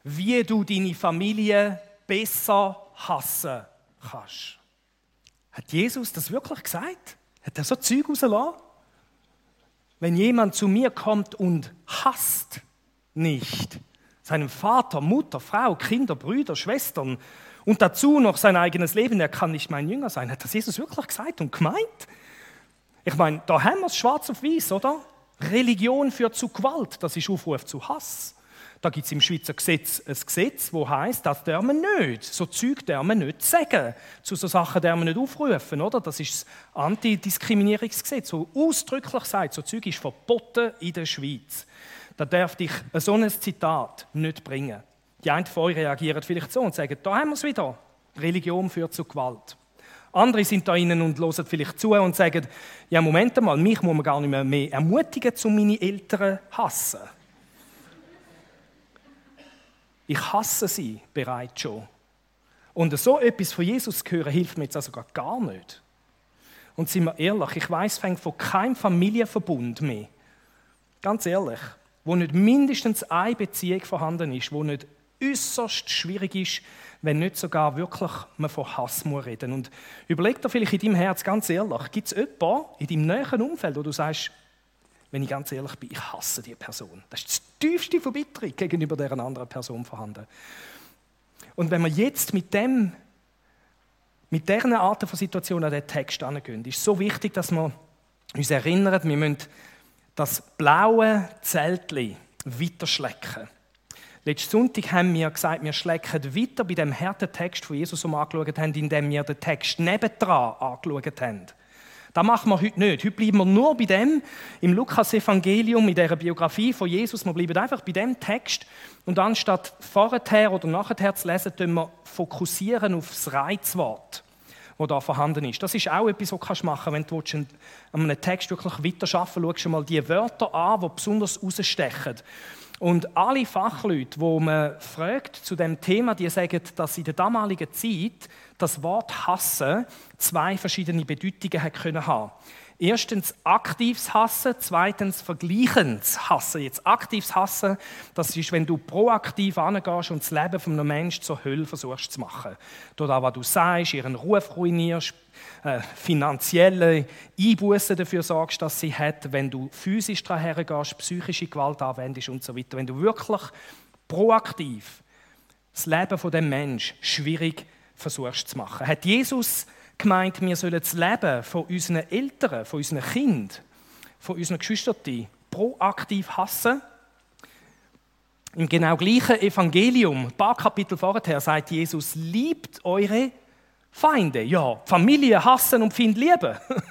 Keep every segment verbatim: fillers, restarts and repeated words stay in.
wie du deine Familie besser hassen kannst. Hat Jesus das wirklich gesagt? Hat er so Zeug rausgelassen? Wenn jemand zu mir kommt und hasst nicht seinen Vater, Mutter, Frau, Kinder, Brüder, Schwestern und dazu noch sein eigenes Leben, er kann nicht mein Jünger sein. Hat das Jesus wirklich gesagt und gemeint? Ich meine, da haben wir es schwarz auf weiß, oder? Religion führt zu Gewalt, das ist Aufruf zu Hass. Da gibt es im Schweizer Gesetz ein Gesetz, das heisst, das darf man nicht. So Zeug darf man nicht sagen. Zu so Sachen darf man nicht aufrufen, oder? Das ist das Antidiskriminierungsgesetz, das ausdrücklich sagt, so Zeug ist verboten in der Schweiz. Da darf dich so ein Zitat nicht bringen. Die einen von euch reagieren vielleicht so und sagen, da haben wir es wieder. Religion führt zu Gewalt. Andere sind da innen und hören vielleicht zu und sagen, ja, Moment mal, mich muss man gar nicht mehr, mehr ermutigen, um meine Eltern zu hassen. Ich hasse sie bereits schon. Und so etwas von Jesus zu hören, hilft mir jetzt also gar nicht. Und sind wir ehrlich, ich weiss, fängt von keinem Familienverbund mehr. Ganz ehrlich, wo nicht mindestens eine Beziehung vorhanden ist, wo nicht äußerst schwierig ist, wenn nicht sogar wirklich man von Hass muss reden. Und überleg dir vielleicht in deinem Herz ganz ehrlich, gibt es jemanden in deinem näheren Umfeld, wo du sagst, wenn ich ganz ehrlich bin, ich hasse diese Person. Das ist die tiefste Verbitterung gegenüber dieser anderen Person vorhanden. Und wenn wir jetzt mit dem, mit dieser Art von Situation an den Text herangehen, ist es so wichtig, dass wir uns erinnern, wir müssen das blaue Zeltchen weiterschlecken. Letzten Sonntag haben wir gesagt, wir schlecken weiter bei dem harten Text, den Jesus um angeschaut haben, indem wir den Text nebendran angeschaut haben. Das machen wir heute nicht. Heute bleiben wir nur bei dem, im Lukas-Evangelium, in dieser Biografie von Jesus. Wir bleiben einfach bei dem Text. Und anstatt vorher oder nachher zu lesen, fokussieren wir fokussieren auf das Reizwort, das da vorhanden ist. Das ist auch etwas, was du machen kannst, wenn du an einem Text wirklich weiterarbeiten willst. Schau mal die Wörter an, die besonders herausstechen. Und alle Fachleute, die man fragt zu dem Thema, die sagen, dass in der damaligen Zeit das Wort Hassen zwei verschiedene Bedeutungen hat können haben. Erstens aktives Hassen, zweitens vergleichendes Hassen. Jetzt aktives Hassen, das ist, wenn du proaktiv angehst und das Leben von einem Menschen zur Hölle versuchst zu machen. Durch das, was du sagst, ihren Ruf ruinierst, äh, finanzielle Einbußen dafür sorgst, dass sie hat, wenn du physisch daran hergehst, psychische Gewalt anwendest und so weiter. Wenn du wirklich proaktiv das Leben von dem Menschen schwierig versuchst zu machen. Hat Jesus gemeint, wir sollen das Leben von unseren Eltern, von unseren Kindern, von unseren Geschwistern proaktiv hassen? Im genau gleichen Evangelium, ein paar Kapitel vorher, sagt Jesus, liebt eure Feinde. Ja, Familie hassen und Find lieben.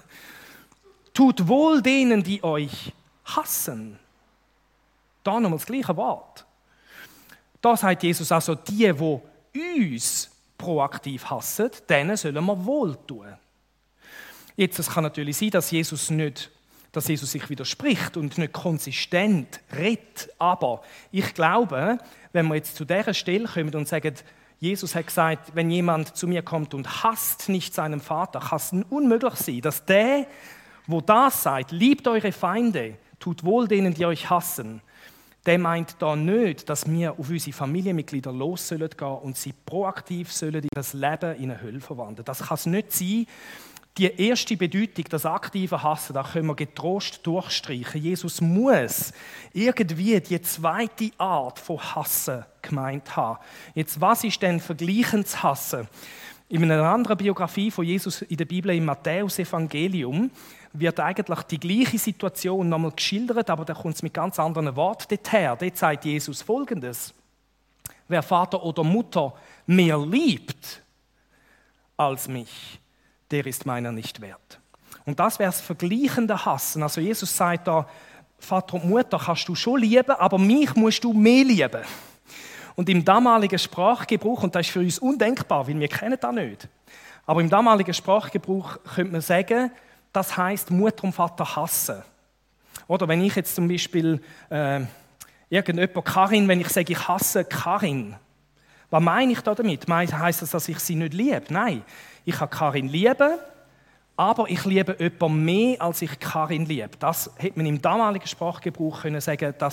Tut wohl denen, die euch hassen. Da nochmal das gleiche Wort. Da sagt Jesus also, die, die uns proaktiv hassen, denen sollen wir wohl tun. Jetzt, es kann natürlich sein, dass Jesus nicht, dass Jesus sich widerspricht und nicht konsistent redet. Aber ich glaube, wenn wir jetzt zu dieser Stelle kommen und sagen, Jesus hat gesagt, wenn jemand zu mir kommt und hasst nicht seinen Vater, kann es unmöglich sein, dass der, wo das sagt, liebt eure Feinde, tut wohl denen, die euch hassen, der meint da nicht, dass wir auf unsere Familienmitglieder los sollen gehen und sie proaktiv sollen in das Leben in eine Hölle verwandeln. Das kann es nicht sein. Die erste Bedeutung, das aktive Hassen, da können wir getrost durchstreichen. Jesus muss irgendwie die zweite Art von Hassen gemeint haben. Jetzt, was ist denn vergleichendes Hassen? In einer anderen Biografie von Jesus in der Bibel, im Matthäus-Evangelium, wird eigentlich die gleiche Situation nochmal geschildert, aber da kommt es mit ganz anderen Worten dorthin. Dort sagt Jesus Folgendes: Wer Vater oder Mutter mehr liebt als mich, der ist meiner nicht wert. Und das wäre das vergleichende Hassen. Also Jesus sagt da, Vater und Mutter kannst du schon lieben, aber mich musst du mehr lieben. Und im damaligen Sprachgebrauch, und das ist für uns undenkbar, weil wir kennen das nicht, aber im damaligen Sprachgebrauch könnte man sagen, das heisst Mutter und Vater hassen. Oder wenn ich jetzt zum Beispiel äh, irgendjemand Karin, wenn ich sage, ich hasse Karin, was meine ich da damit? Heisst das, dass ich sie nicht liebe? Nein, ich kann Karin lieben, aber ich liebe jemanden mehr, als ich Karin liebe. Das hätte man im damaligen Sprachgebrauch können sagen, das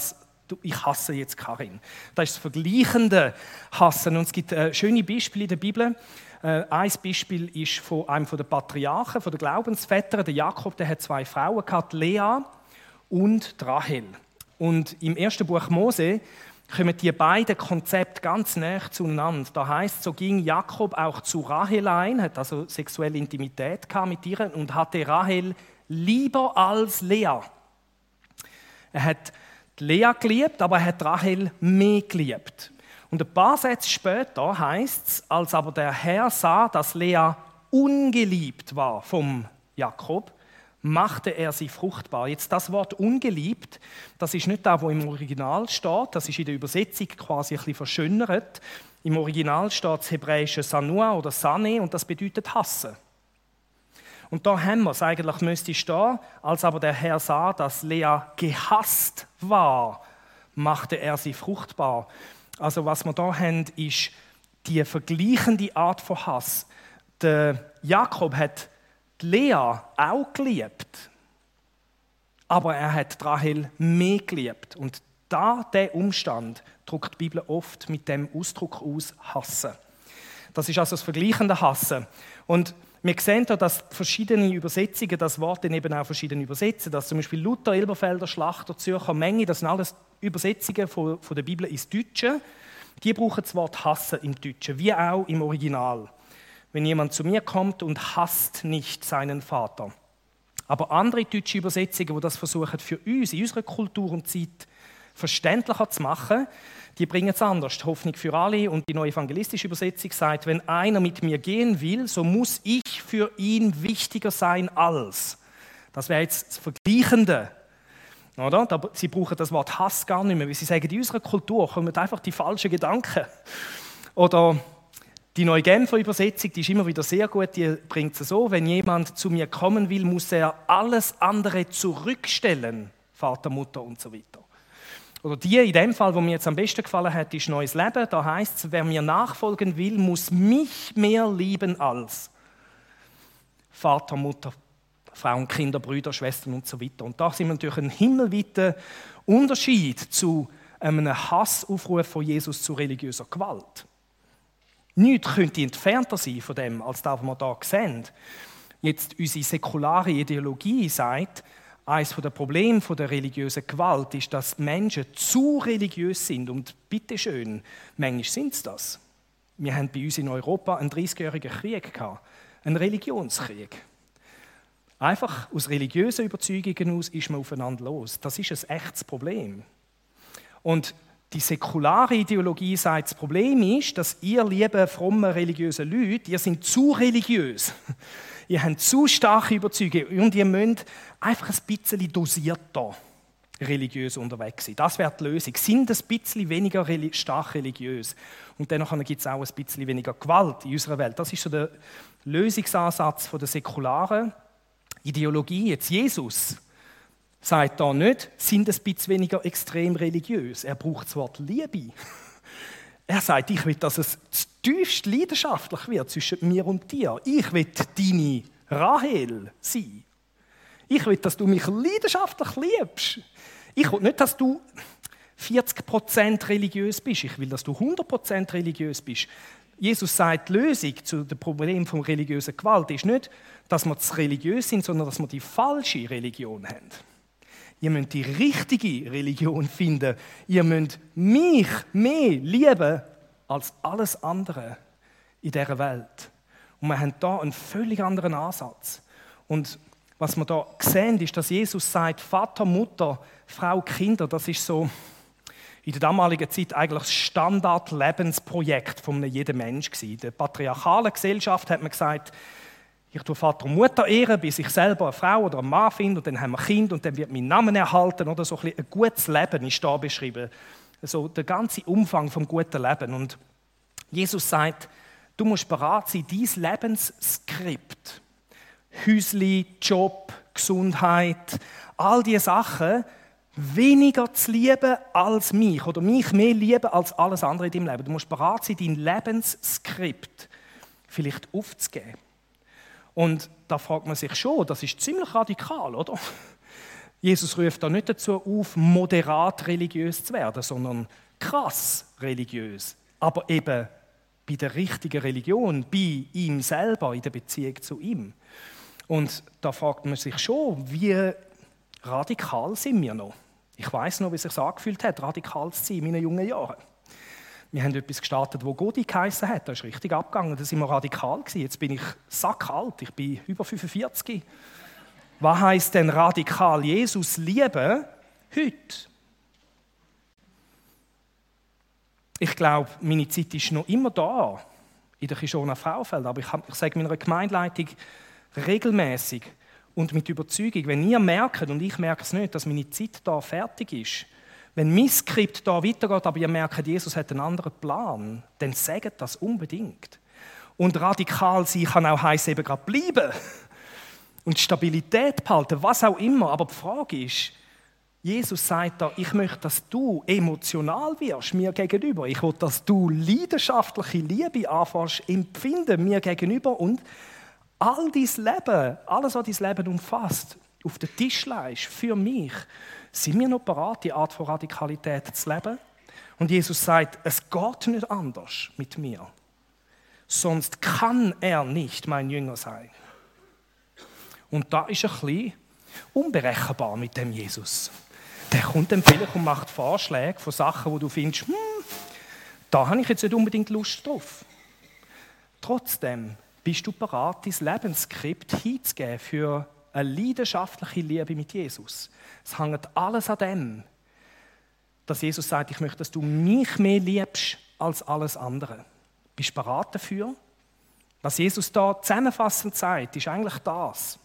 Du, ich hasse jetzt Karin. Das ist das vergleichende Hassen. Und es gibt äh, schöne Beispiele in der Bibel. Äh, ein Beispiel ist von einem der Patriarchen, von den Glaubensvätern. Der Jakob, der hat zwei Frauen gehabt, Lea und Rahel. Und im ersten Buch Mose kommen die beiden Konzepte ganz nah zueinander. Da heißt, so ging Jakob auch zu Rahel ein, hat also sexuelle Intimität gehabt mit ihr und hatte Rahel lieber als Lea. Er hat Lea geliebt, aber er hat Rahel mehr geliebt. Und ein paar Sätze später heißt es, als aber der Herr sah, dass Lea ungeliebt war vom Jakob, machte er sie fruchtbar. Jetzt das Wort ungeliebt, das ist nicht das, was im Original steht, das ist in der Übersetzung quasi ein bisschen verschönert. Im Original steht das hebräische Sanua oder Sane und das bedeutet hassen. Und da haben wir es eigentlich, müsste stehen, als aber der Herr sah, dass Lea gehasst war, machte er sie fruchtbar. Also was wir da haben, ist die vergleichende Art von Hass. Der Jakob hat die Lea auch geliebt, aber er hat Rahel mehr geliebt. Und da der Umstand drückt die Bibel oft mit dem Ausdruck aus, hassen. Das ist also das vergleichende Hassen. Und wir sehen hier, dass verschiedene Übersetzungen das Wort dann eben auch verschieden übersetzen. Dass zum Beispiel Luther, Elberfelder, Schlachter, Zürcher Menge, das sind alles Übersetzungen von, von der Bibel ins Deutsche. Die brauchen das Wort hassen im Deutschen, wie auch im Original. Wenn jemand zu mir kommt und hasst nicht seinen Vater. Aber andere deutsche Übersetzungen, die das versuchen, für uns, in unserer Kultur und Zeit verständlicher zu machen, die bringen es anders. Die Hoffnung für alle und die neue evangelistische Übersetzung sagt, wenn einer mit mir gehen will, so muss ich für ihn wichtiger sein als. Das wäre jetzt das Vergleichende. Oder? Sie brauchen das Wort Hass gar nicht mehr, weil sie sagen, in unserer Kultur kommen einfach die falschen Gedanken. Oder die neue Genfer Übersetzung, die ist immer wieder sehr gut, die bringt es so, wenn jemand zu mir kommen will, muss er alles andere zurückstellen, Vater, Mutter und so weiter. Oder die in dem Fall, wo mir jetzt am besten gefallen hat, ist Neues Leben. Da heißt es, wer mir nachfolgen will, muss mich mehr lieben als Vater, Mutter, Frauen, Kinder, Brüder, Schwestern und so weiter. Und da sind wir natürlich ein himmelweiter Unterschied zu einem Hassaufruf von Jesus zu religiöser Gewalt. Nichts könnte entfernter sein von dem, als das, was wir hier sehen. Jetzt unsere säkulare Ideologie sagt, eines der Probleme der religiösen Gewalt ist, dass Menschen zu religiös sind. Und bitteschön, manchmal sind es das. Wir haben bei uns in Europa einen dreißigjährigen Krieg gehabt, einen Religionskrieg. Einfach aus religiösen Überzeugungen aus ist man aufeinander los. Das ist ein echtes Problem. Und die säkulare Ideologie sagt, das Problem ist, dass ihr, liebe, fromme, religiöse Leute, ihr seid zu religiös. Ihr habt zu starke Überzeugungen und ihr müsst einfach ein bisschen dosierter religiös unterwegs sein. Das wäre die Lösung. Sind ein bisschen weniger stark religiös. Und dann gibt es auch ein bisschen weniger Gewalt in unserer Welt. Das ist so der Lösungsansatz von der säkularen Ideologie. Jetzt Jesus sagt da nicht, sind ein bisschen weniger extrem religiös. Er braucht das Wort Liebe. Er sagt, ich will, dass es tiefst leidenschaftlich wird zwischen mir und dir. Ich will deine Rahel sein. Ich will, dass du mich leidenschaftlich liebst. Ich will nicht, dass du vierzig Prozent religiös bist. Ich will, dass du hundert Prozent religiös bist. Jesus sagt, die Lösung zu dem Problem von religiöser Gewalt ist nicht, dass wir zu religiös sind, sondern dass wir die falsche Religion haben. Ihr müsst die richtige Religion finden. Ihr müsst mich mehr lieben als alles andere in dieser Welt. Und wir haben da einen völlig anderen Ansatz. Und was wir da sehen, ist, dass Jesus sagt, Vater, Mutter, Frau, Kinder, das ist so in der damaligen Zeit eigentlich das Standard-Lebensprojekt von jedem Menschen gewesen. In der patriarchalen Gesellschaft hat man gesagt, ich tue Vater und Mutter ehren, bis ich selber eine Frau oder einen Mann finde und dann haben wir Kinder und dann wird mein Name erhalten. Oder so ein, ein gutes Leben ist da beschrieben. Also der ganze Umfang vom guten Leben. Und Jesus sagt, du musst bereit sein, dein Lebensskript, Häusli, Job, Gesundheit, all diese Sachen weniger zu lieben als mich oder mich mehr lieben als alles andere in deinem Leben. Du musst bereit sein, dein Lebensskript vielleicht aufzugeben. Und da fragt man sich schon, das ist ziemlich radikal, oder? Jesus ruft da nicht dazu auf, moderat religiös zu werden, sondern krass religiös. Aber eben bei der richtigen Religion, bei ihm selber, in der Beziehung zu ihm. Und da fragt man sich schon, wie radikal sind wir noch? Ich weiss noch, wie es sich angefühlt hat, radikal zu sein in meinen jungen Jahren. Wir haben etwas gestartet, wo Godi geheissen hat. Das ist richtig abgegangen, da sind wir radikal gewesen. Jetzt bin ich sackalt, ich bin über fünfundvierzig. Was heisst denn radikal Jesus lieben heute? Ich glaube, meine Zeit ist noch immer da, in der Kishona Fraufeld. Aber ich, ich sage meiner Gemeindeleitung regelmäßig und mit Überzeugung, wenn ihr merkt, und ich merke es nicht, dass meine Zeit da fertig ist, wenn mein Skript da weitergeht, aber ihr merkt, Jesus hat einen anderen Plan, dann sagt das unbedingt. Und radikal sein kann auch heissen, eben gerade bleiben und Stabilität behalten, was auch immer. Aber die Frage ist, Jesus sagt da, ich möchte, dass du emotional wirst mir gegenüber. Ich will, dass du leidenschaftliche Liebe anfängst empfinden mir gegenüber und all dein Leben, alles, was dein Leben umfasst, auf den Tisch legst für mich. Sind wir noch bereit, die Art von Radikalität zu leben? Und Jesus sagt, es geht nicht anders mit mir. Sonst kann er nicht mein Jünger sein. Und da ist ein bisschen unberechenbar mit dem Jesus. Der kommt dann vielleicht und macht Vorschläge von Sachen, wo du findest, hm, da habe ich jetzt nicht unbedingt Lust drauf. Trotzdem bist du bereit, dein Lebensskript hinzugeben für eine leidenschaftliche Liebe mit Jesus. Es hängt alles an dem, dass Jesus sagt, ich möchte, dass du mich mehr liebst als alles andere. Bist du bereit dafür? Was Jesus da zusammenfassend sagt, ist eigentlich das.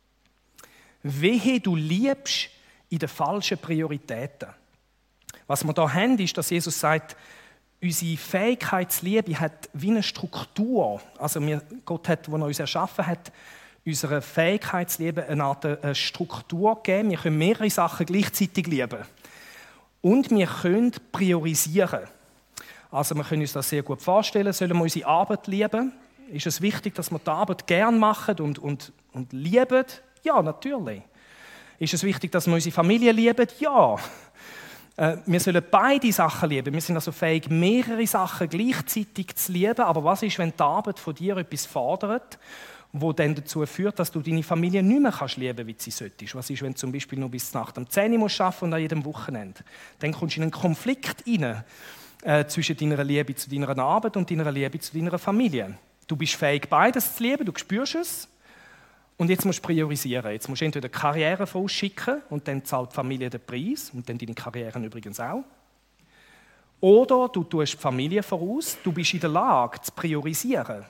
Wehe, du liebst in den falschen Prioritäten. Was wir da haben, ist, dass Jesus sagt, unsere Fähigkeitsliebe hat wie eine Struktur. Also wir, Gott hat, als er uns erschaffen hat, unserer Fähigkeitsliebe eine Art eine Struktur gegeben. Wir können mehrere Sachen gleichzeitig lieben. Und wir können priorisieren. Also wir können uns das sehr gut vorstellen. Sollen wir unsere Arbeit lieben? Ist es wichtig, dass wir die Arbeit gerne machen und, und, und lieben? Ja, natürlich. Ist es wichtig, dass wir unsere Familie lieben? Ja. Äh, wir sollen beide Sachen lieben. Wir sind also fähig, mehrere Sachen gleichzeitig zu lieben. Aber was ist, wenn die Arbeit von dir etwas fordert, wo dann dazu führt, dass du deine Familie nicht mehr kannst lieben, wie sie solltest? Was ist, wenn du zum Beispiel noch bis nach dem zehn Uhr musst arbeiten und an jedem Wochenende? Dann kommst du in einen Konflikt rein äh, zwischen deiner Liebe zu deiner Arbeit und deiner Liebe zu deiner Familie. Du bist fähig, beides zu lieben, du spürst es. Und jetzt musst du priorisieren. Jetzt musst du entweder Karriere vorausschicken und dann zahlt die Familie den Preis und dann deine Karriere übrigens auch. Oder du tust die Familie voraus, du bist in der Lage zu priorisieren.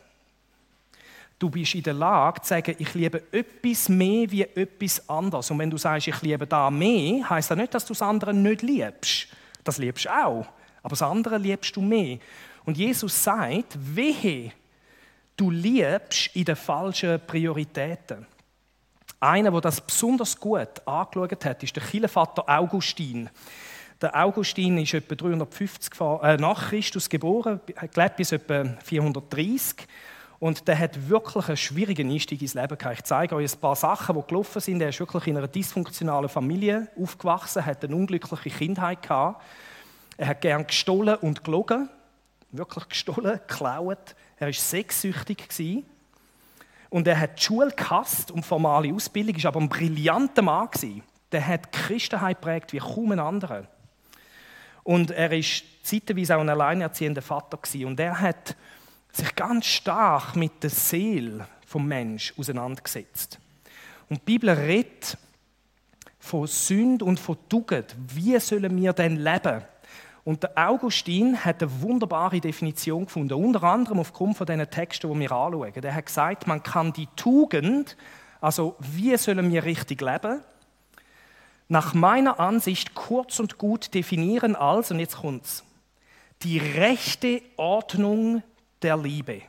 Du bist in der Lage zu sagen, ich liebe etwas mehr wie etwas anderes. Und wenn du sagst, ich liebe da mehr, heisst das nicht, dass du das andere nicht liebst. Das liebst du auch, aber das andere liebst du mehr. Und Jesus sagt, wehe, du liebst in den falschen Prioritäten. Einer, der das besonders gut angeschaut hat, ist der Kirchenvater Augustin. Der Augustin ist etwa dreihundertfünfzig nach Christus geboren, hat gelebt bis etwa vierhundertdreißig. Und der hat wirklich einen schwierigen Einstieg ins Leben gehabt. Ich zeige euch ein paar Sachen, die gelaufen sind. Er ist wirklich in einer dysfunktionalen Familie aufgewachsen, hat eine unglückliche Kindheit gehabt. Er hat gern gestohlen und gelogen. Wirklich gestohlen, geklaut. Er war sexsüchtig. Und er hat die Schule gehasst und formale Ausbildung, war aber ein brillanter Mann. Der hat die Christenheit geprägt wie kaum ein anderer. Und er war zeitweise auch ein alleinerziehender Vater. Und er hat sich ganz stark mit der Seele des Menschen auseinandergesetzt. Und die Bibel redet von Sünde und von Tugend. Wie sollen wir denn leben? Und der Augustin hat eine wunderbare Definition gefunden, unter anderem aufgrund von diesen Texten, die wir anschauen. Er hat gesagt, man kann die Tugend, also wie sollen wir richtig leben, nach meiner Ansicht kurz und gut definieren als, und jetzt kommt's, die rechte Ordnung der Liebe.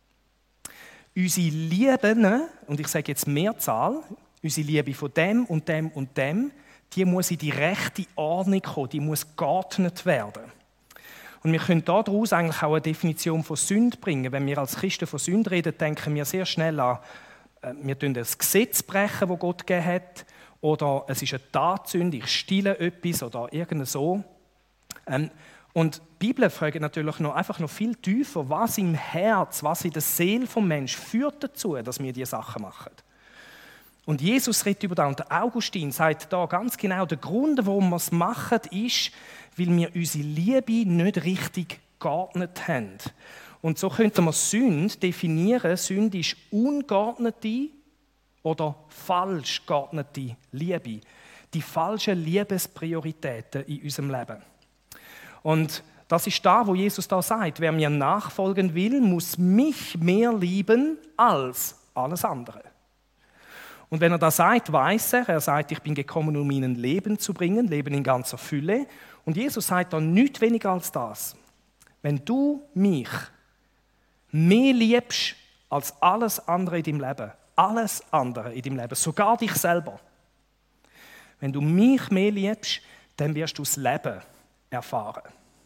Unsere Liebe, und ich sage jetzt Mehrzahl, unsere Liebe von dem und dem und dem, die muss in die rechte Ordnung kommen, die muss geordnet werden. Und wir können daraus eigentlich auch eine Definition von Sünde bringen. Wenn wir als Christen von Sünde reden, denken wir sehr schnell an, wir brechen das Gesetz brechen, das Gott gegeben hat, oder es ist eine Tatsünde, ich stehle etwas oder irgend so. Ähm, und die Bibel fragt natürlich noch, einfach noch viel tiefer, was im Herz, was in der Seele des Menschen führt dazu, dass wir diese Sachen machen. Und Jesus redet über das. Und der Augustin sagt da ganz genau, der Grund, warum wir es machen, ist, weil wir unsere Liebe nicht richtig geordnet haben. Und so könnte man Sünde definieren. Sünde ist ungeordnete oder falsch geordnete Liebe. Die falschen Liebesprioritäten in unserem Leben. Und das ist da, wo Jesus da sagt, wer mir nachfolgen will, muss mich mehr lieben als alles andere. Und wenn er das sagt, weiß er, er sagt, ich bin gekommen, um ihnen Leben zu bringen, Leben in ganzer Fülle. Und Jesus sagt dann nichts weniger als das. Wenn du mich mehr liebst als alles andere in deinem Leben, alles andere in deinem Leben, sogar dich selber, wenn du mich mehr liebst, dann wirst du das Leben erfahren.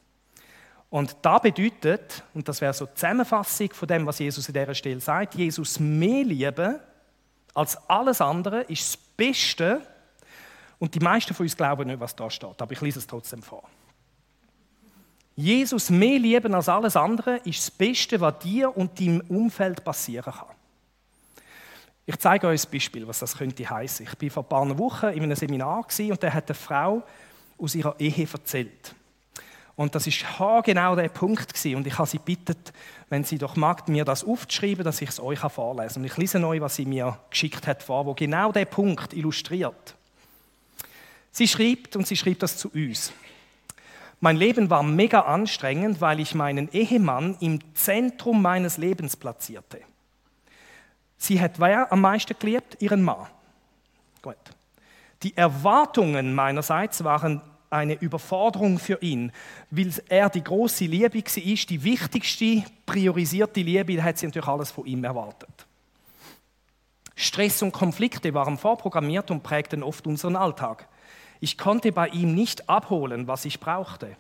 Und das bedeutet, und das wäre so die Zusammenfassung von dem, was Jesus an dieser Stelle sagt, Jesus mehr lieben als alles andere ist das Beste. Und die meisten von uns glauben nicht, was da steht, aber ich lese es trotzdem vor. Jesus mehr lieben als alles andere ist das Beste, was dir und deinem Umfeld passieren kann. Ich zeige euch ein Beispiel, was das könnte heißen. Ich war vor ein paar Wochen in einem Seminar und da hat eine Frau aus ihrer Ehe erzählt. Und das war genau der Punkt. Und ich habe sie gebeten, wenn sie doch mag, mir das aufzuschreiben, dass ich es euch vorlesen kann. Und ich lese euch, was sie mir geschickt hat, vor, wo genau der Punkt illustriert. Sie schreibt, und sie schreibt das zu uns. Mein Leben war mega anstrengend, weil ich meinen Ehemann im Zentrum meines Lebens platzierte. Sie hat wer am meisten geliebt? Ihren Mann. Gut. Die Erwartungen meinerseits waren eine Überforderung für ihn, weil er die große Liebe war, die wichtigste, priorisierte Liebe, da hat sie natürlich alles von ihm erwartet. Stress und Konflikte waren vorprogrammiert und prägten oft unseren Alltag. Ich konnte bei ihm nicht abholen, was ich brauchte.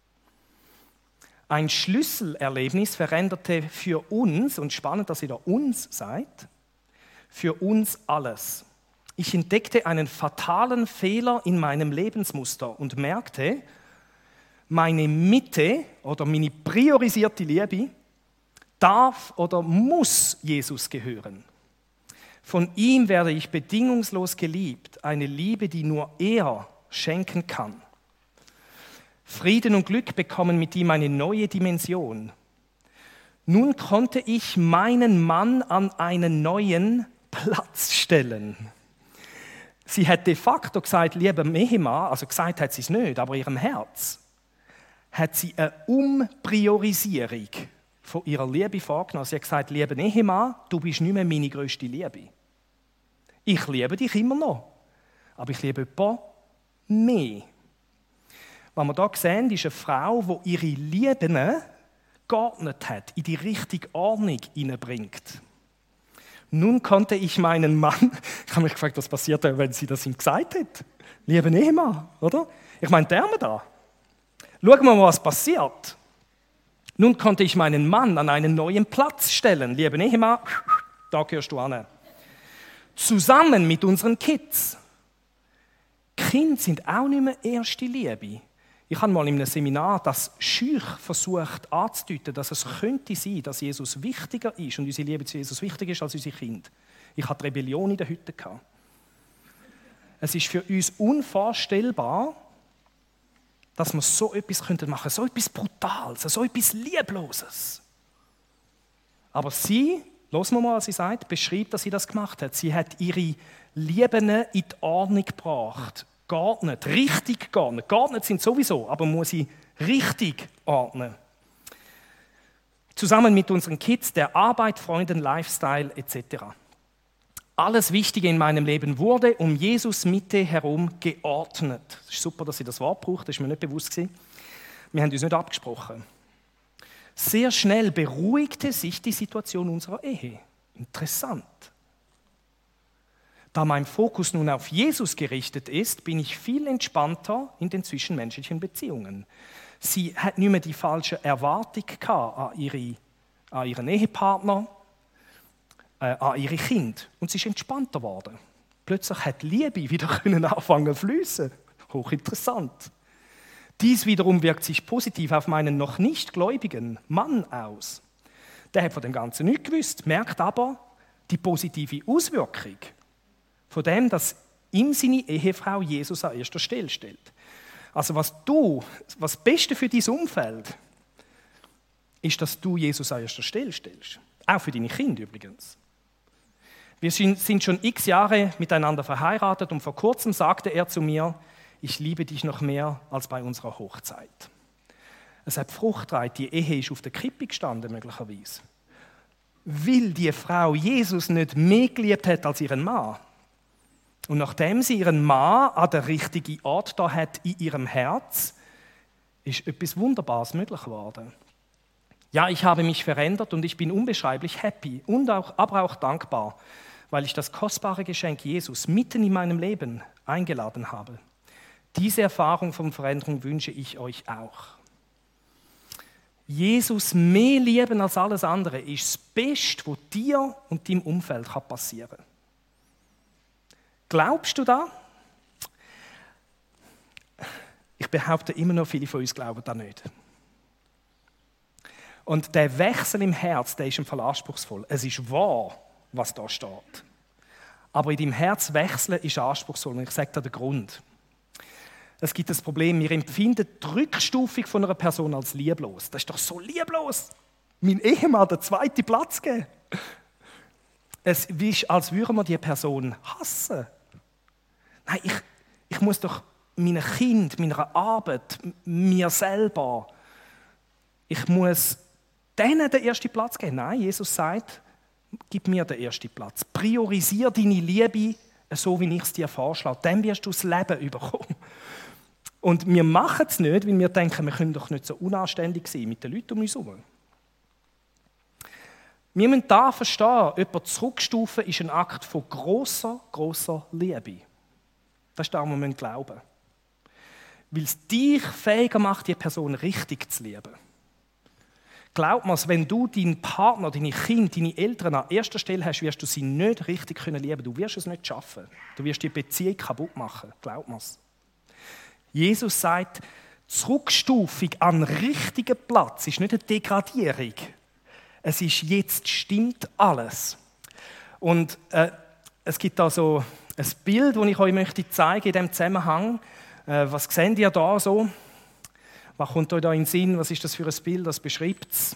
Ein Schlüsselerlebnis veränderte für uns, und spannend, dass ihr da uns seid, für uns alles. Ich entdeckte einen fatalen Fehler in meinem Lebensmuster und merkte, meine Mitte oder meine priorisierte Liebe darf oder muss Jesus gehören. Von ihm werde ich bedingungslos geliebt, eine Liebe, die nur er schenken kann. Frieden und Glück bekommen mit ihm eine neue Dimension. Nun konnte ich meinen Mann an einen neuen Platz stellen. Sie hat de facto gesagt, lieber Ehemann, also gesagt hat sie es nicht, aber in ihrem Herz hat sie eine Umpriorisierung von ihrer Liebe vorgenommen. Sie hat gesagt, lieber Ehemann, du bist nicht mehr meine grösste Liebe. Ich liebe dich immer noch, aber ich liebe jemanden mehr. Was wir hier sehen, ist eine Frau, die ihre Lieben geordnet hat, in die richtige Ordnung hineinbringt. Nun konnte ich meinen Mann, ich habe mich gefragt, was passiert, wenn sie das ihm gesagt hat. Lieber Ehemann, oder? Ich meine, der da. Schauen wir mal, was passiert. Nun konnte ich meinen Mann an einen neuen Platz stellen. Lieber Ehemann, da gehörst du an. Zusammen mit unseren Kids. Kinder sind auch nicht mehr erste Liebe. Ich habe mal in einem Seminar das schüch versucht anzudeuten, dass es könnte sein, dass Jesus wichtiger ist und unsere Liebe zu Jesus wichtiger ist als unsere Kinder. Ich hatte Rebellion in der Hütte. Es ist für uns unvorstellbar, dass wir so etwas machen könnten, so etwas Brutales, so etwas Liebloses. Aber sie, hören wir mal, was sie sagt, beschreibt, dass sie das gemacht hat. Sie hat ihre Lieben in die Ordnung gebracht. Geordnet, richtig geordnet. Geordnet sind sowieso, aber man muss sie richtig ordnen. Zusammen mit unseren Kids, der Arbeit, Freunden, Lifestyle et cetera. Alles Wichtige in meinem Leben wurde um Jesus Mitte herum geordnet. Es ist super, dass sie das Wort braucht, das ist mir nicht bewusst gewesen. Wir haben uns nicht abgesprochen. Sehr schnell beruhigte sich die Situation unserer Ehe. Interessant. Da mein Fokus nun auf Jesus gerichtet ist, bin ich viel entspannter in den zwischenmenschlichen Beziehungen. Sie hat nicht mehr die falsche Erwartung an, ihre, an ihren Ehepartner, äh, an ihre Kinder. Und sie ist entspannter geworden. Plötzlich hat Liebe wieder können anfangen zu fließen. Hochinteressant. Dies wiederum wirkt sich positiv auf meinen noch nicht gläubigen Mann aus. Der hat von dem Ganzen nichts gewusst, merkt aber die positive Auswirkung von dem, dass ihm seine Ehefrau Jesus an erster Stelle stellt. Also was du, was das Beste für dein Umfeld ist, dass du Jesus an erster Stelle stellst. Auch für deine Kinder übrigens. Wir sind schon x Jahre miteinander verheiratet und vor kurzem sagte er zu mir, ich liebe dich noch mehr als bei unserer Hochzeit. Es hat Frucht getragen, die Ehe ist auf der Kippe gestanden, möglicherweise. Weil die Frau Jesus nicht mehr geliebt hat als ihren Mann. Und nachdem sie ihren Mann an den richtigen Ort da hat in ihrem Herz, ist etwas Wunderbares möglich geworden. Ja, ich habe mich verändert und ich bin unbeschreiblich happy und auch, aber auch dankbar, weil ich das kostbare Geschenk Jesus mitten in meinem Leben eingeladen habe. Diese Erfahrung von Veränderung wünsche ich euch auch. Jesus mehr lieben als alles andere ist das Beste, was dir und deinem Umfeld passieren kann. Glaubst du da? Ich behaupte immer noch, viele von uns glauben da nicht. Und der Wechsel im Herz, der ist im Fall anspruchsvoll. Es ist wahr, was da steht. Aber in deinem Herz wechseln ist anspruchsvoll. Und ich sage dir den Grund. Es gibt das Problem, wir empfinden die Rückstufung von einer Person als lieblos. Das ist doch so lieblos, mein Ehemann den zweiten Platz geben. Es ist, als würden wir die Person hassen. Nein, ich, ich muss doch meinem Kind, meiner Arbeit, mir selber, ich muss denen den ersten Platz geben. Nein, Jesus sagt, gib mir den ersten Platz. Priorisiere deine Liebe, so wie ich es dir vorschlage. Dann wirst du das Leben bekommen. Und wir machen es nicht, weil wir denken, wir können doch nicht so unanständig sein mit den Leuten um uns herum. Wir müssen da verstehen, jemanden zurückstufen ist ein Akt von grosser, grosser Liebe. Das ist das, was wir glauben müssen. Weil es dich fähiger macht, die Person richtig zu lieben. Glaub mir, wenn du deinen Partner, deine Kinder, deine Eltern an erster Stelle hast, wirst du sie nicht richtig lieben können. Du wirst es nicht schaffen. Du wirst die Beziehung kaputt machen. Glaub mir's. Jesus sagt, Zurückstufung an den richtigen Platz ist nicht eine Degradierung. Es ist jetzt stimmt alles. Und äh, es gibt da so ein Bild, das ich euch möchte zeigen in diesem Zusammenhang. Äh, was seht ihr da so? Was kommt euch da in den Sinn? Was ist das für ein Bild? Das beschreibt es.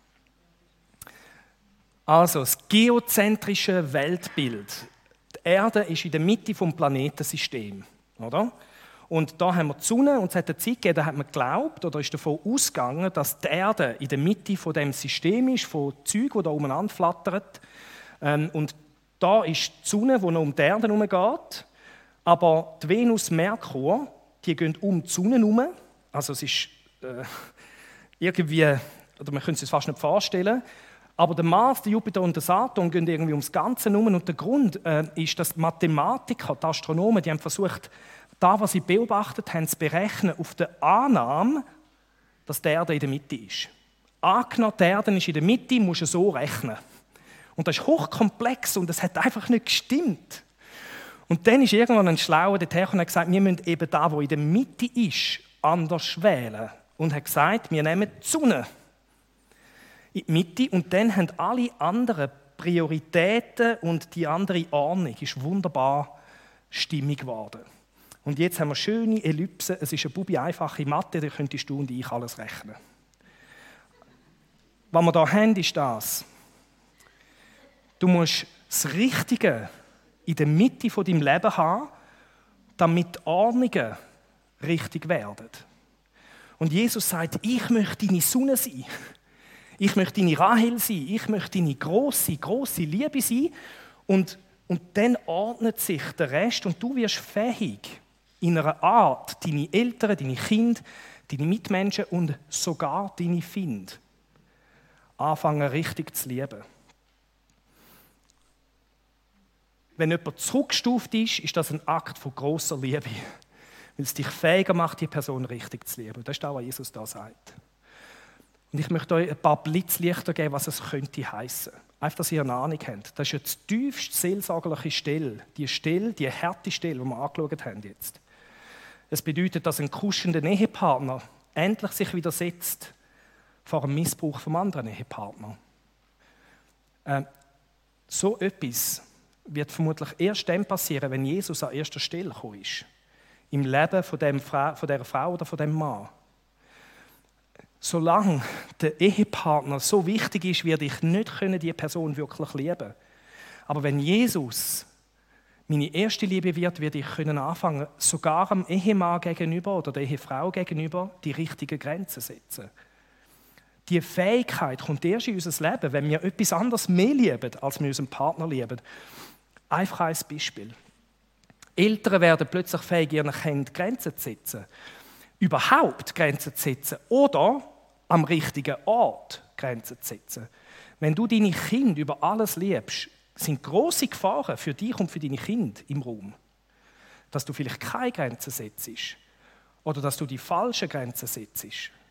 Also, das geozentrische Weltbild. Die Erde ist in der Mitte des Planetensystems, oder? Und da haben wir die Sonne und es hat eine Zeit gegeben, da hat man geglaubt oder ist davon ausgegangen, dass die Erde in der Mitte von dem System ist, von Zeug, die da umeinander flattert. Ähm, und da ist die Sonne, die noch um die Erde herumgeht. Aber die Venus, Merkur, die gehen um die Sonne herum. Also es ist äh, irgendwie, oder man könnte es sich fast nicht vorstellen. Aber der Mars, der Jupiter und der Saturn gehen irgendwie ums Ganze herum. Und der Grund äh, ist, dass die Mathematiker, die Astronomen, die haben versucht, das, was sie beobachtet haben, zu berechnen auf der Annahme, dass die Erde in der Mitte ist. Angenommen, die Erde ist in der Mitte, musst du so rechnen. Und das ist hochkomplex und das hat einfach nicht gestimmt. Und dann ist irgendwann ein Schlauer dorthin und hat gesagt, wir müssen eben da, wo in der Mitte ist, anders wählen. Und hat gesagt, wir nehmen die Sonne in die Mitte und dann haben alle anderen Prioritäten und die andere Ordnung ist wunderbar stimmig geworden. Und jetzt haben wir schöne Ellipsen. Es ist eine bubi einfache Mathe, da könntest du und ich alles rechnen. Was wir hier haben, ist das. Du musst das Richtige in der Mitte von deinem Leben haben, damit die Ordnungen richtig werden. Und Jesus sagt, ich möchte deine Sonne sein. Ich möchte deine Rahel sein. Ich möchte deine grosse, grosse Liebe sein. Und, und dann ordnet sich der Rest und du wirst fähig, in einer Art deine Eltern, deine Kinder, deine Mitmenschen und sogar deine Finde anfangen richtig zu lieben. Wenn jemand zurückgestuft ist, ist das ein Akt von grosser Liebe, weil es dich fähiger macht, die Person richtig zu lieben. Das ist das, was Jesus da sagt. Und ich möchte euch ein paar Blitzlichter geben, was es könnte heißen. Einfach, dass ihr eine Ahnung habt. Das ist ja die tiefste seelsorgerliche Stelle. Die Stelle, die harte Stelle, die wir angeschaut haben jetzt. Es bedeutet, dass ein kuschender Ehepartner endlich sich widersetzt vor dem Missbrauch vom anderen Ehepartner. Äh, so etwas wird vermutlich erst dann passieren, wenn Jesus an erster Stelle gekommen ist. Im Leben von, dem Fra- von dieser Frau oder von dem Mann. Solange der Ehepartner so wichtig ist, werde ich nicht können, die Person wirklich lieben. Aber wenn Jesus meine erste Liebe wird, werde ich können anfangen, sogar dem Ehemann gegenüber oder der Ehefrau gegenüber die richtigen Grenzen zu setzen. Die Fähigkeit kommt erst in unser Leben, wenn wir etwas anderes mehr lieben, als wir unseren Partner lieben. Einfach ein Beispiel. Eltern werden plötzlich fähig, ihren Kindern Grenzen zu setzen. Überhaupt Grenzen zu setzen oder am richtigen Ort Grenzen zu setzen. Wenn du deine Kinder über alles liebst, sind grosse Gefahren für dich und für deine Kinder im Raum. Dass du vielleicht keine Grenzen setzt oder dass du die falschen Grenzen setzt.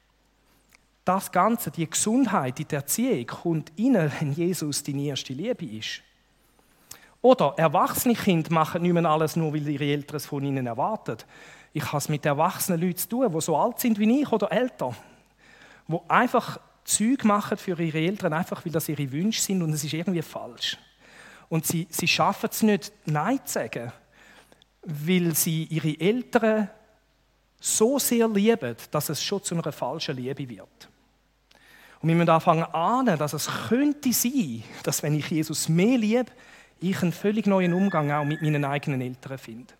Das Ganze, die Gesundheit, die Erziehung kommt rein, wenn Jesus deine erste Liebe ist. Oder erwachsene Kinder machen nicht mehr alles nur, weil ihre Eltern es von ihnen erwarten. Ich habe es mit erwachsenen Leuten zu tun, die so alt sind wie ich oder älter, die einfach Zeug machen für ihre Eltern, einfach weil das ihre Wünsche sind und es ist irgendwie falsch. Und sie, sie schaffen es nicht, Nein zu sagen, weil sie ihre Eltern so sehr lieben, dass es schon zu einer falschen Liebe wird. Und wir müssen anfangen ahnen, dass es könnte sein, dass wenn ich Jesus mehr liebe, ich einen völlig neuen Umgang auch mit meinen eigenen Eltern finde.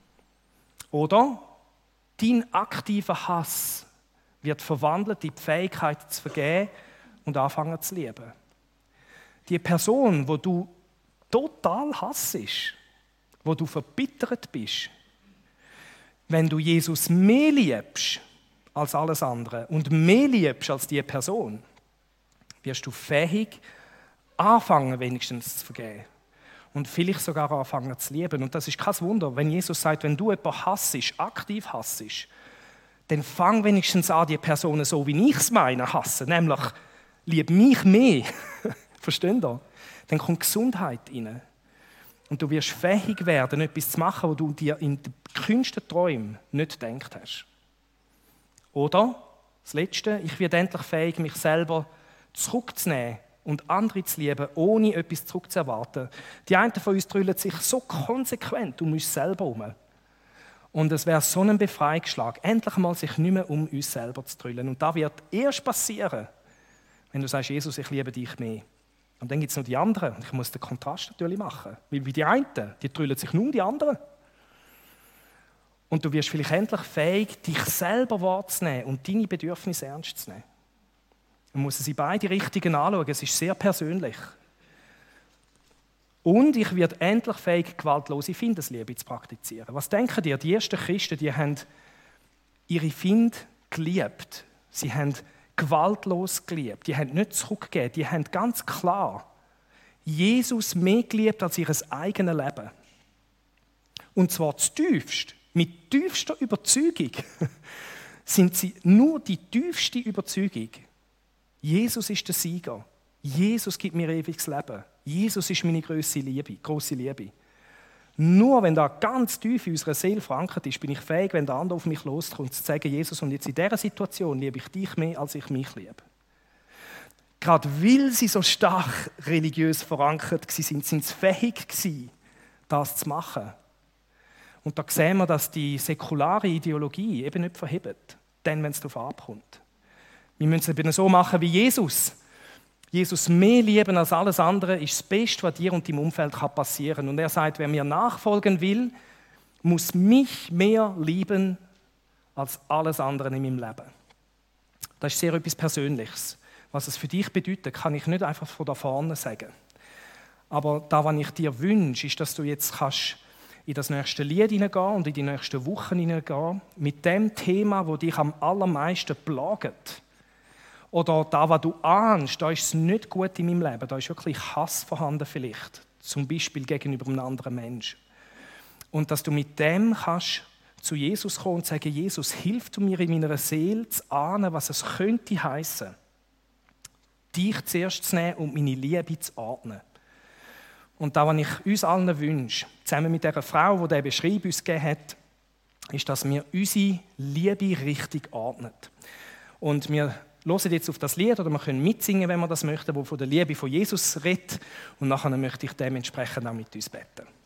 Oder dein aktiver Hass wird verwandelt in die Fähigkeit zu vergeben und anfangen zu lieben. Die Person, wo du total hassest, wo du verbittert bist, wenn du Jesus mehr liebst als alles andere und mehr liebst als die Person, wirst du fähig, anfangen wenigstens zu vergeben. Und vielleicht sogar anfangen zu lieben. Und das ist kein Wunder, wenn Jesus sagt, wenn du jemanden hassest, aktiv hassest, dann fang wenigstens an, die Personen so, wie ich es meine, hassen. Nämlich, lieb mich mehr. Versteht ihr? Dann kommt Gesundheit rein. Und du wirst fähig werden, etwas zu machen, was du dir in den kühnsten Träumen nicht gedacht hast. Oder, das Letzte, ich werde endlich fähig, mich selber zurückzunehmen und andere zu lieben, ohne etwas zurückzuerwarten. Die einen von uns drüllen sich so konsequent um uns selber herum. Und es wäre so ein Befreiungsschlag, endlich mal sich nicht mehr um uns selber zu drüllen. Und das wird erst passieren, wenn du sagst, Jesus, ich liebe dich mehr. Und dann gibt es noch die anderen. Und ich muss den Kontrast natürlich machen. Weil wie die einen, die drüllen sich nur um die anderen. Und du wirst vielleicht endlich fähig, dich selber wahrzunehmen und deine Bedürfnisse ernst zu nehmen. Man muss sie beide Richtungen anschauen, es ist sehr persönlich. Und ich werde endlich fähig, gewaltlose Findesliebe zu praktizieren. Was denken ihr? Die ersten Christen, die haben ihre Finde geliebt. Sie haben gewaltlos geliebt. Die haben nicht zurückgegeben. Die haben ganz klar Jesus mehr geliebt als ihr eigenes Leben. Und zwar zutiefst, mit tiefster Überzeugung, sind sie nur die tiefste Überzeugung. Jesus ist der Sieger. Jesus gibt mir ewiges Leben. Jesus ist meine grosse Liebe, grosse Liebe. Nur wenn da ganz tief in unserer Seele verankert ist, bin ich fähig, wenn der andere auf mich loskommt, zu sagen, Jesus, und jetzt in dieser Situation liebe ich dich mehr, als ich mich liebe. Gerade weil sie so stark religiös verankert waren, sind sie fähig gewesen, das zu machen. Und da sehen wir, dass die säkulare Ideologie eben nicht verhebt, dann, wenn es darauf ankommt. Wir müssen es eben so machen wie Jesus. Jesus mehr lieben als alles andere ist das Beste, was dir und deinem Umfeld passieren kann. Und er sagt, wer mir nachfolgen will, muss mich mehr lieben als alles andere in meinem Leben. Das ist sehr etwas Persönliches. Was es für dich bedeutet, kann ich nicht einfach von da vorne sagen. Aber da, was ich dir wünsche, ist, dass du jetzt kannst in das nächste Lied hineingehen und in die nächsten Wochen hineingehen mit dem Thema, das dich am allermeisten plagt. Oder da, was du ahnst, da ist es nicht gut in meinem Leben, da ist wirklich Hass vorhanden vielleicht, zum Beispiel gegenüber einem anderen Menschen. Und dass du mit dem kannst zu Jesus kommen und sagen, Jesus, hilf du mir in meiner Seele zu ahnen, was es könnte heißen, dich zuerst zu nehmen und meine Liebe zu ordnen. Und das, was ich uns allen wünsche, zusammen mit dieser Frau, die diesen Beschreib uns gegeben hat, ist, dass wir unsere Liebe richtig ordnen. Und wir hören jetzt auf das Lied, oder wir können mitsingen, wenn wir das möchten, das von der Liebe von Jesus redet. Und nachher möchte ich dementsprechend auch mit uns beten.